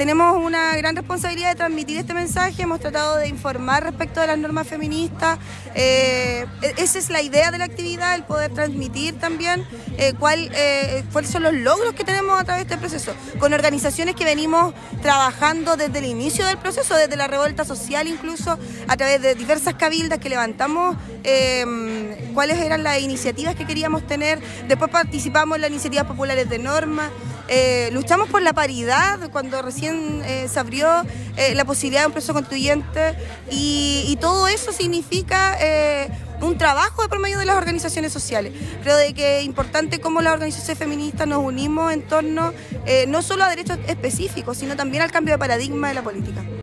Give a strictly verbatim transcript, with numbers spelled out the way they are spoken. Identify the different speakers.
Speaker 1: tenemos una gran responsabilidad de transmitir este mensaje, hemos tratado de informar respecto de las normas feministas, eh, esa es la idea de la actividad, el poder transmitir también eh, cuál, eh, cuáles son los logros que tenemos a través de este proceso, con organizaciones que venimos trabajando desde el inicio del proceso, desde la revuelta social incluso, a través de diversas cabildas que levantamos eh, cuáles eran las iniciativas que queríamos tener, después participamos en las iniciativas populares de norma. Eh, luchamos por la paridad cuando recién eh, se abrió eh, la posibilidad de un proceso constituyente y, y todo eso significa eh, un trabajo de por medio de las organizaciones sociales. Creo de que es importante cómo las organizaciones feministas nos unimos en torno eh, no solo a derechos específicos, sino también al cambio de paradigma de la política.